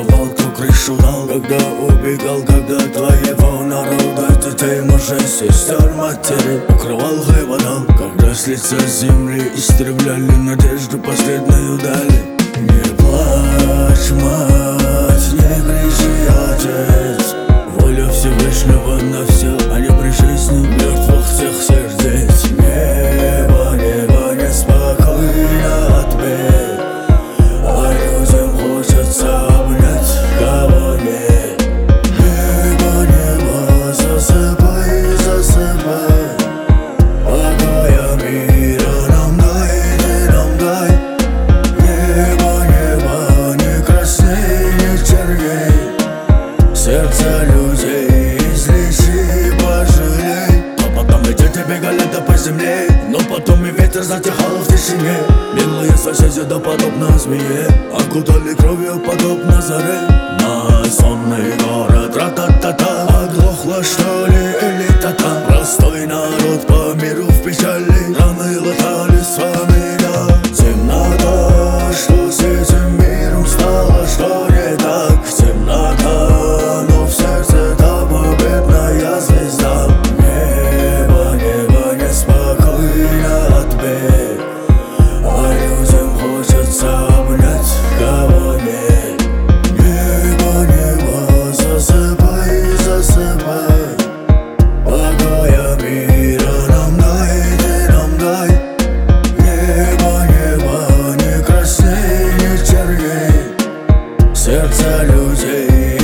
танцевал, кто крышу дал, когда убегал, когда твоего народа, детей, мужей, сестер, матери укрывал, выводал, когда с лица земли истребляли надежду последнюю дали. Не плачь, мать, не кричи, отец, воля Всевышнего на все, а не при жизни мертвых всех сердец. Небо, небо неспокойно от бед, а людям хочется обнять, кого нет. Небо, небо, засыпай, засыпай, покоя мира нам дай, ты нам дай. Небо, небо, не красней, не черней, сердца людей излечи, пожалей. А потом и дети бегали да по земле, но потом и ветер затихал в тишине. Милые соседи да подобно змее окутали кровью подобно заре. На сонный город ра-та-та-та, оглохла что ли элита-та? Простой народ по миру в печали, раны латали с вами, да. Темнота, что с этим миром стало, что не так? Темнота, но в сердце та победная звезда. Небо, небо неспокойно от бед, а людям хочется обнять, кого нет. Небо, небо, засыпай, засыпай, покоя мира нам дай, ты нам дай. Небо, небо, не красней, не черней, сердца людей